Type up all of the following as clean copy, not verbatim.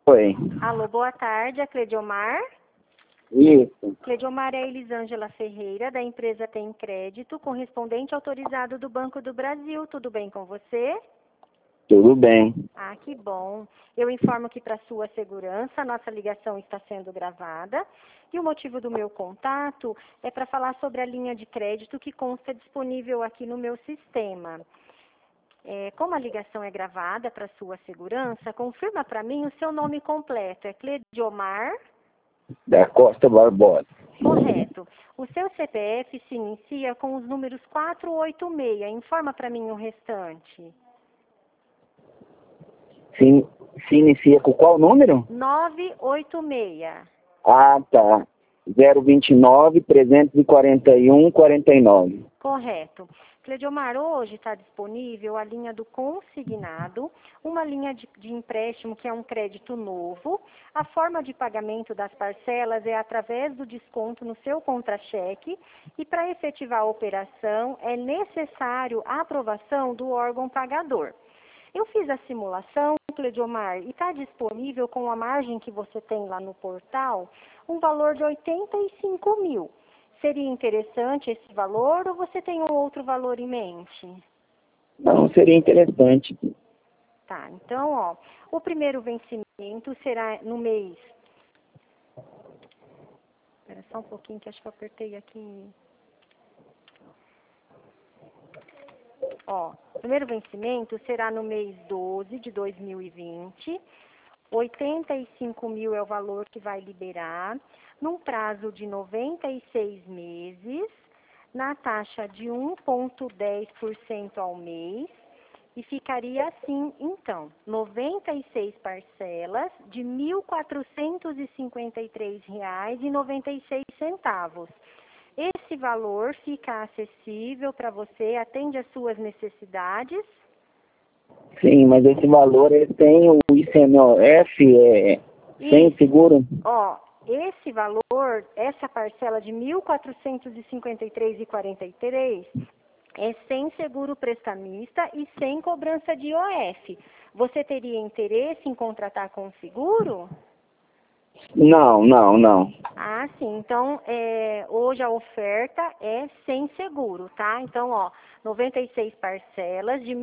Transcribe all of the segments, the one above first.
Oi. Alô, boa tarde, é Cleidiomar. Isso. Cleidiomar é Elisângela Ferreira, da empresa Tem Crédito, correspondente autorizado do Banco do Brasil. Tudo bem com você? Tudo bem. Ah, que bom. Eu informo que para sua segurança, a nossa ligação está sendo gravada. E o motivo do meu contato é para falar sobre a linha de crédito que consta disponível aqui no meu sistema. Como a ligação é gravada para sua segurança, confirma para mim o seu nome completo. É Cleidiomar? Da Costa Barbosa. Correto. O seu CPF se inicia com os números 486. Informa para mim o restante. Se inicia com qual número? 986. Ah, tá. 029 341 49. Correto. Cleidiomar, hoje está disponível a linha do consignado, uma linha de empréstimo que é um crédito novo. A forma de pagamento das parcelas é através do desconto no seu contra-cheque e para efetivar a operação é necessário a aprovação do órgão pagador. Eu fiz a simulação, Cleidiomar, e está disponível com a margem que você tem lá no portal, um valor de 85 mil. Seria interessante esse valor ou você tem um outro valor em mente? Não, seria interessante. Tá, então, ó, o primeiro vencimento será no mês... Espera só um pouquinho que acho que eu apertei aqui... Ó, o primeiro vencimento será no mês 12 de 2020. 85 mil é o valor que vai liberar, num prazo de 96 meses, na taxa de 1,10% ao mês, e ficaria assim, então, 96 parcelas de R$ 1.453,96. Esse valor fica acessível para você, atende às suas necessidades? Sim, mas esse valor ele tem o ICMS sem seguro? Ó, esse valor, essa parcela de R$ 1.453,43 é sem seguro prestamista e sem cobrança de IOF. Você teria interesse em contratar com seguro? Não. Ah, sim. Então, hoje a oferta é sem seguro, tá? Então, ó, 96 parcelas de R$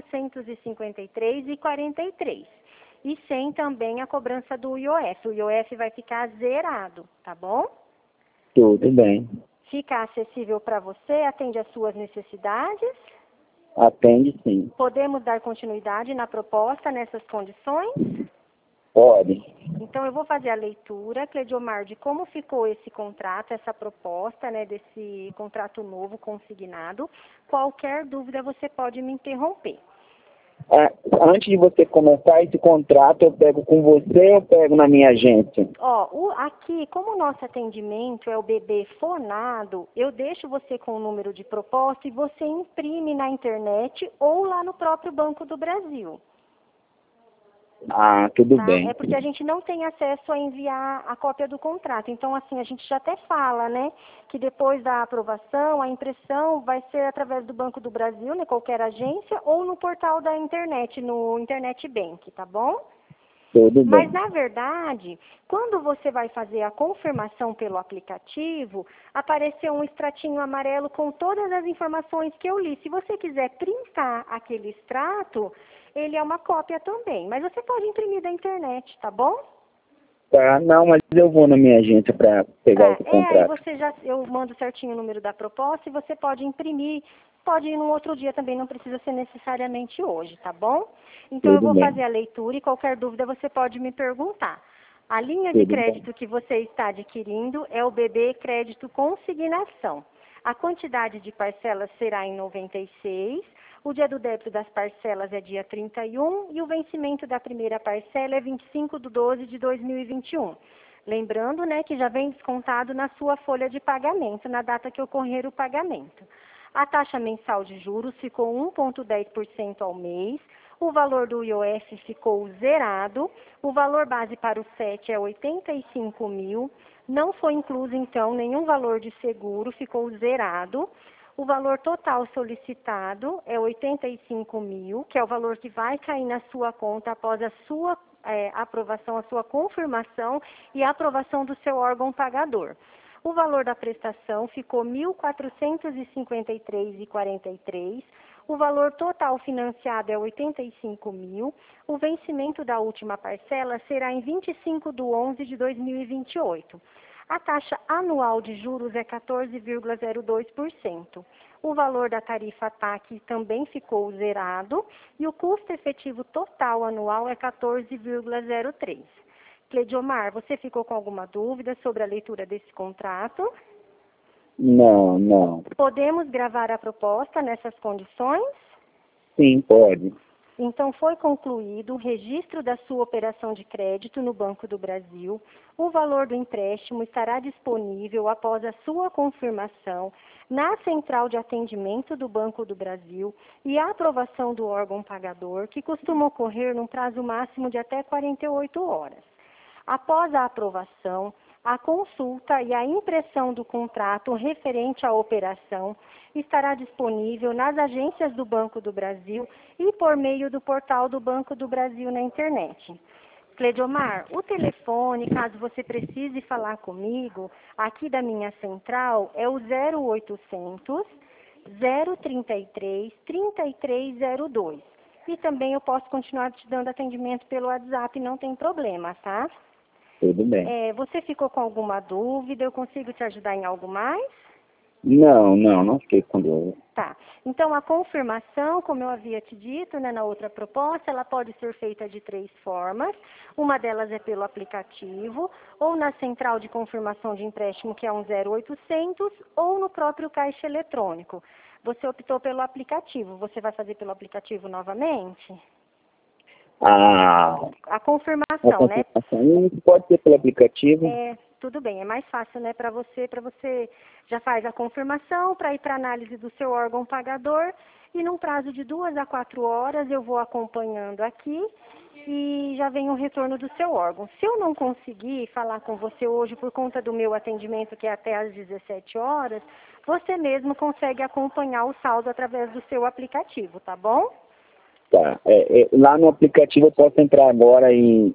1.453,43. E sem também a cobrança do IOF. O IOF vai ficar zerado, tá bom? Tudo bem. Fica acessível para você, atende às suas necessidades? Atende sim. Podemos dar continuidade na proposta nessas condições? Pode. Então, eu vou fazer a leitura, Cleidiomar, de como ficou esse contrato, essa proposta, né, desse contrato novo consignado. Qualquer dúvida, você pode me interromper. Antes de você começar esse contrato, eu pego com você ou eu pego na minha agência? Ó, aqui, como o nosso atendimento é o BB fonado, eu deixo você com o número de proposta e você imprime na internet ou lá no próprio Banco do Brasil. Ah, tudo Tá? bem. É porque a gente não tem acesso a enviar a cópia do contrato. Então, assim, a gente já até fala, né, que depois da aprovação, a impressão vai ser através do Banco do Brasil, né, qualquer agência, ou no portal da internet, no Internet Bank, tá bom? Tudo bem. Mas, na verdade, quando você vai fazer a confirmação pelo aplicativo, apareceu um extratinho amarelo com todas as informações que eu li. Se você quiser printar aquele extrato, ele é uma cópia também. Mas você pode imprimir da internet, tá bom? Tá, não, mas eu vou na minha agência para pegar esse Aí contrato. eu mando certinho o número da proposta e você pode imprimir. Pode ir num outro dia também, não precisa ser necessariamente hoje, tá bom? Então eu Tudo vou bem. fazer a leitura e qualquer dúvida você pode me perguntar. A linha de Tudo crédito bem. que você está adquirindo é o BB Crédito Consignação. A quantidade de parcelas será em 96, o dia do débito das parcelas é dia 31 e o vencimento da primeira parcela é 25/12/2021. Lembrando, né, que já vem descontado na sua folha de pagamento, na data que ocorrer o pagamento. A taxa mensal de juros ficou 1,10% ao mês, o valor do IOF ficou zerado, o valor base para o SET é 85 mil, não foi incluso, então, nenhum valor de seguro, ficou zerado. O valor total solicitado é 85 mil, que é o valor que vai cair na sua conta após a sua aprovação, a sua confirmação e a aprovação do seu órgão pagador. O valor da prestação ficou R$ 1.453,43. O valor total financiado é R$ 85 mil. O vencimento da última parcela será em 25/11/2028. A taxa anual de juros é 14,02%. O valor da tarifa TAC também ficou zerado e o custo efetivo total anual é 14,03%. Cleidiomar, você ficou com alguma dúvida sobre a leitura desse contrato? Não, não. Podemos gravar a proposta nessas condições? Sim, pode. Então, foi concluído o registro da sua operação de crédito no Banco do Brasil. O valor do empréstimo estará disponível após a sua confirmação na central de atendimento do Banco do Brasil e a aprovação do órgão pagador, que costuma ocorrer num prazo máximo de até 48 horas. Após a aprovação, a consulta e a impressão do contrato referente à operação estará disponível nas agências do Banco do Brasil e por meio do portal do Banco do Brasil na internet. Cleidiomar, o telefone, caso você precise falar comigo, aqui da minha central, é o 0800 033 3302. E também eu posso continuar te dando atendimento pelo WhatsApp, não tem problema, tá? Tudo bem. Você ficou com alguma dúvida? Eu consigo te ajudar em algo mais? Não fiquei com dúvida. Tá. Então, a confirmação, como eu havia te dito, né, na outra proposta, ela pode ser feita de 3 formas. Uma delas é pelo aplicativo, ou na central de confirmação de empréstimo, que é um 0800, ou no próprio caixa eletrônico. Você optou pelo aplicativo. Você vai fazer pelo aplicativo novamente? A confirmação, né? Pode ser pelo aplicativo. Tudo bem, é mais fácil, né, para você já faz a confirmação para ir para análise do seu órgão pagador e num prazo de 2 a 4 horas eu vou acompanhando aqui e já vem o retorno do seu órgão. Se eu não conseguir falar com você hoje por conta do meu atendimento, que é até às 17 horas, você mesmo consegue acompanhar o saldo através do seu aplicativo, tá bom? Tá. Lá no aplicativo eu posso entrar agora e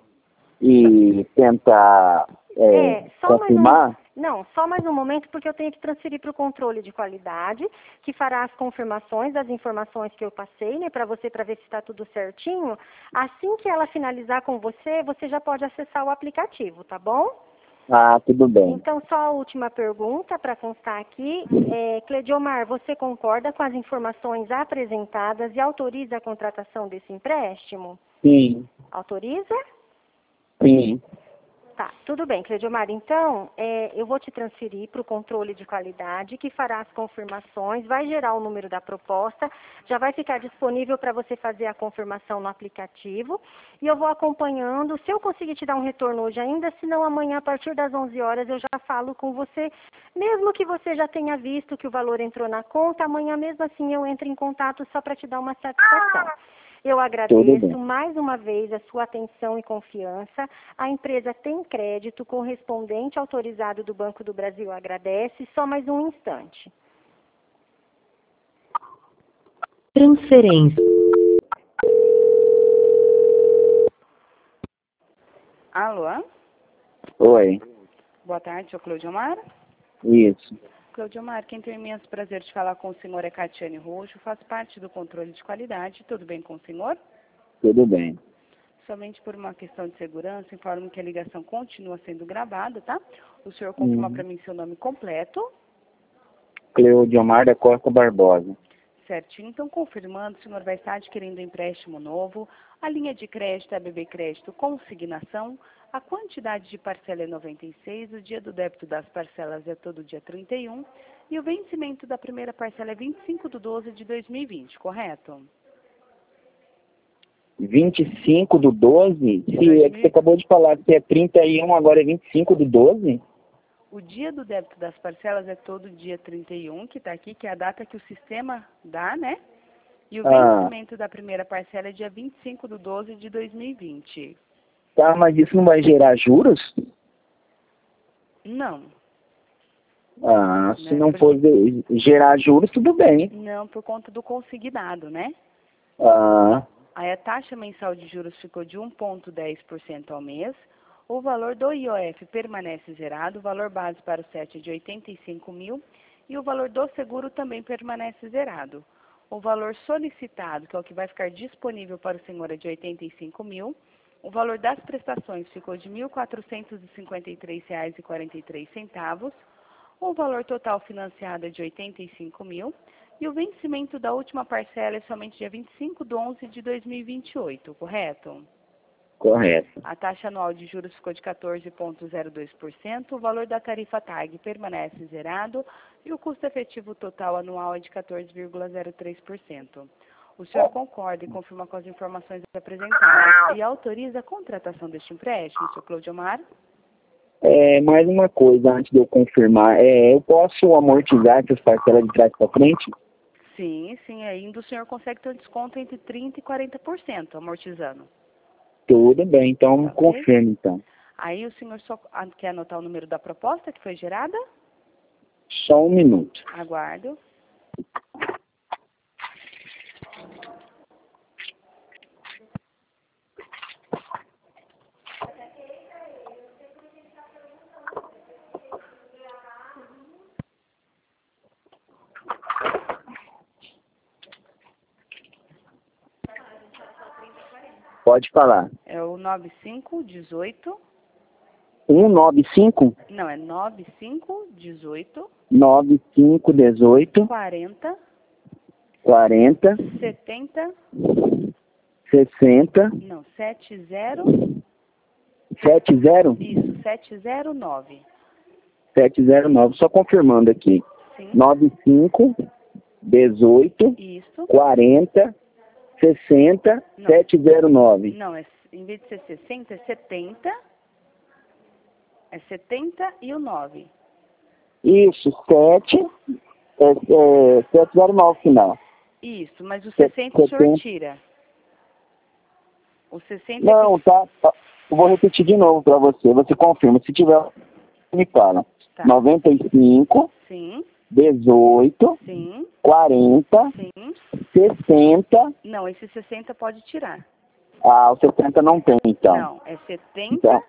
tentar confirmar? Só mais um momento, porque eu tenho que transferir para o controle de qualidade, que fará as confirmações das informações que eu passei, né, para você, para ver se está tudo certinho. Assim que ela finalizar com você, você já pode acessar o aplicativo, tá bom? Tudo bem. Então, só a última pergunta para constar aqui. Cleidiomar, você concorda com as informações apresentadas e autoriza a contratação desse empréstimo? Sim. Autoriza? Sim. Tá, tudo bem, Cleidiomar. Então, eu vou te transferir para o controle de qualidade, que fará as confirmações, vai gerar o número da proposta, já vai ficar disponível para você fazer a confirmação no aplicativo, e eu vou acompanhando. Se eu conseguir te dar um retorno hoje ainda, se não amanhã, a partir das 11 horas, eu já falo com você, mesmo que você já tenha visto que o valor entrou na conta, amanhã mesmo assim eu entro em contato só para te dar uma satisfação. Eu agradeço mais uma vez a sua atenção e confiança. A empresa Tem Crédito, correspondente autorizado do Banco do Brasil, agradece. Só mais um instante. Transferência. Alô? Oi. Boa tarde, sou Cleidiomar. Isso. Cleidiomar, quem tem o imenso prazer de falar com o senhor é Catiane Roxo, faço parte do controle de qualidade. Tudo bem com o senhor? Tudo bem. Somente por uma questão de segurança, informo que a ligação continua sendo gravada, tá? O senhor confirma para mim seu nome completo? Cleidiomar da Costa Barbosa. Certinho. Então, confirmando, o senhor vai estar adquirindo um empréstimo novo, a linha de crédito é a BB Crédito consignação, a quantidade de parcela é 96, o dia do débito das parcelas é todo dia 31 e o vencimento da primeira parcela é 25/12/2020, correto? 25/12? Se é que você acabou de falar que é 31, agora é 25/12? O dia do débito das parcelas é todo dia 31, que está aqui, que é a data que o sistema dá, né? E o vencimento da primeira parcela é dia 25/12/2020. Tá, mas isso não vai gerar juros? Não. Ah, se né? não for gerar juros, tudo bem. Não, por conta do consignado, né? Ah, Aí a taxa mensal de juros ficou de 1,10% ao mês. O valor do IOF permanece zerado, o valor base para o SET é de 85 mil e o valor do seguro também permanece zerado. O valor solicitado, que é o que vai ficar disponível para o senhor, é de 85 mil. O valor das prestações ficou de R$ 1.453,43. O valor total financiado é de 85 mil. E o vencimento da última parcela é somente dia 25 de 11 de 2028, correto? correto. A taxa anual de juros ficou de 14,02%, o valor da tarifa TAG permanece zerado e o custo efetivo total anual é de 14,03%. O senhor concorda e confirma com as informações apresentadas e autoriza a contratação deste empréstimo, senhor Clodiomar? Mais uma coisa antes de eu confirmar. Eu posso amortizar essas parcelas de trás para frente? Sim, sim, ainda o senhor consegue ter um desconto entre 30% e 40% amortizando. Tudo bem, então Ok. confirmo então. Aí o senhor só quer anotar o número da proposta que foi gerada? Só um minuto. Aguardo. Pode falar. É o 9518. 195 Não, é 9518 9518 40 40 70. 60 Não, 70. 70 Isso, 709. 709. Só confirmando aqui. Sim. 95 18 Isso. 40 60 Não. 709. Não, em vez de ser 60, é 70. É 70 e o 9. Isso, 709 final. Isso, mas o 60 o senhor tira. O 60 Não, tá. Eu vou repetir de novo para você. Você confirma. Se tiver, me fala. Tá. 95 Sim, 18 sim, 40 sim. 60. Não, esse 60 pode tirar. Ah, o 70 não tem, então. Não, é 70. Então,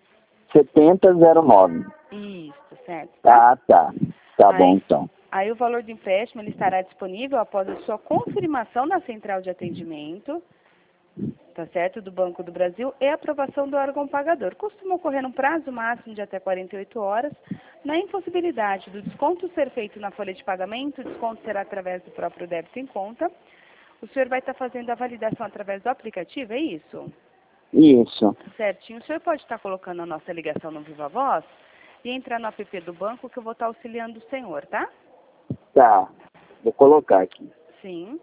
7009. Isso, certo. Tá, tá. Tá Aí, bom, então. aí o valor do empréstimo ele estará disponível após a sua confirmação na central de atendimento, tá certo, do Banco do Brasil e aprovação do órgão pagador. Costuma ocorrer num prazo máximo de até 48 horas. Na impossibilidade do desconto ser feito na folha de pagamento, o desconto será através do próprio débito em conta. O senhor vai estar fazendo a validação através do aplicativo, é isso? Isso. Certinho. O senhor pode estar colocando a nossa ligação no Viva Voz e entrar no app do banco que eu vou estar auxiliando o senhor, tá? Tá. Vou colocar aqui. Sim.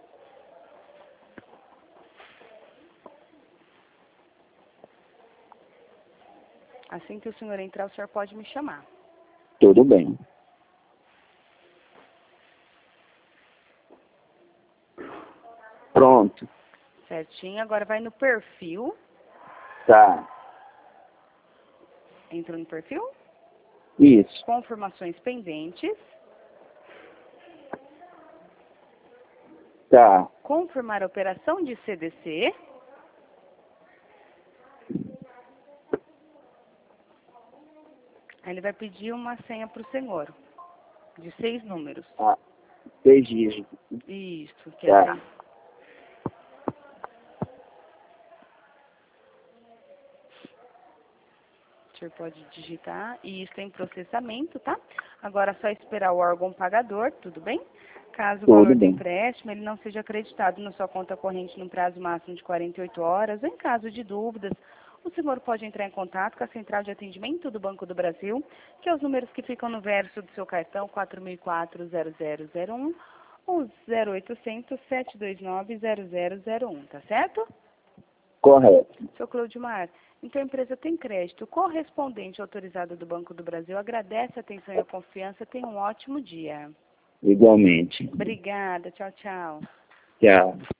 Assim que o senhor entrar, o senhor pode me chamar. Tudo bem. Pronto. Certinho. Agora vai no perfil. Tá. Entra no perfil. Isso. Confirmações pendentes. Tá. Confirmar a operação de CDC. Aí ele vai pedir uma senha para o senhor. De 6 números. Ah, 6 dígitos. Isso. Que Tá. O senhor pode digitar e isso em processamento, tá? Agora é só esperar o órgão pagador, tudo bem? Caso o Tudo valor do bem. empréstimo ele não seja acreditado na sua conta corrente no prazo máximo de 48 horas, ou em caso de dúvidas, o senhor pode entrar em contato com a Central de Atendimento do Banco do Brasil, que é os números que ficam no verso do seu cartão 4004-0001 ou 0800-729-0001, tá certo? Correto. Seu Clodimar, então a empresa tem crédito correspondente autorizado do Banco do Brasil. Agradece a atenção e a confiança. Tenha um ótimo dia. Igualmente. Obrigada. Tchau, tchau. Tchau.